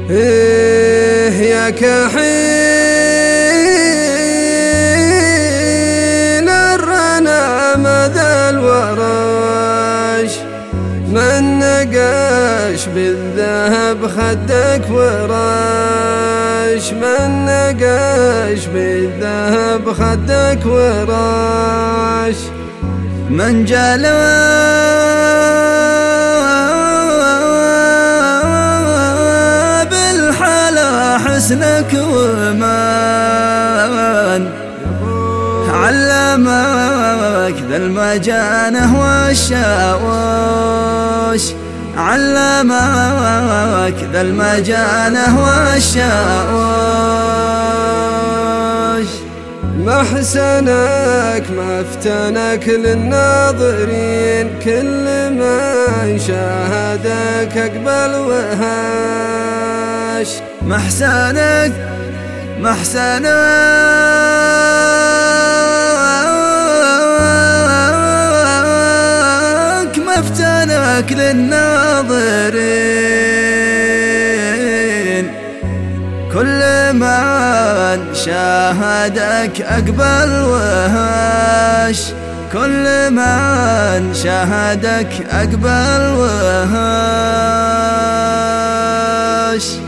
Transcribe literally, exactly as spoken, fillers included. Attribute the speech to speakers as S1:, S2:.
S1: إيه يا كحيل الرنا مدى الورش، من نقاش بالذهب خدك ورش، من نقاش بالذهب خدك ورش، من جلوى بالحلا حسنك ومن علمك ذا المجانه والشاوش، علمك ذا المجانه والشاوش، محسنك مفتنك للناظرين، كل من شاهدك أقبل وهاش، محسنك محسنك مفتنك للناظرين، كل من شاهدك أقبل وهاش، كل من شاهدك أقبل وهاش.